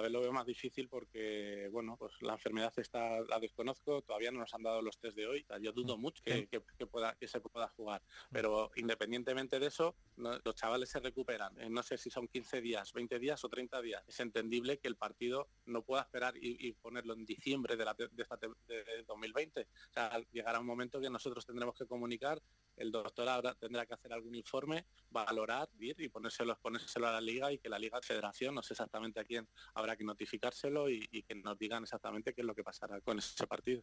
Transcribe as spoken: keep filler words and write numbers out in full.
vez lo veo más difícil porque, bueno, pues la enfermedad está, la desconozco, todavía no nos han dado los test de hoy. O sea, yo dudo mucho que, que, que, pueda, que se pueda jugar. Pero independientemente de eso, no, los chavales se recuperan. Eh, no sé si son quince días, veinte días o treinta días. Es entendible que el partido no pueda esperar y, y ponerlo en diciembre de, la, de, esta, de dos mil veinte. O sea, llegará un momento que nosotros tendremos que comunicar, el doctor ahora tendrá que hacer algún informe, valorar, ir y ponérselo, ponérselo a la liga, y que la liga federación, no sé exactamente a quién habrá que notificárselo y, y que nos digan exactamente qué es lo que pasará con ese partido.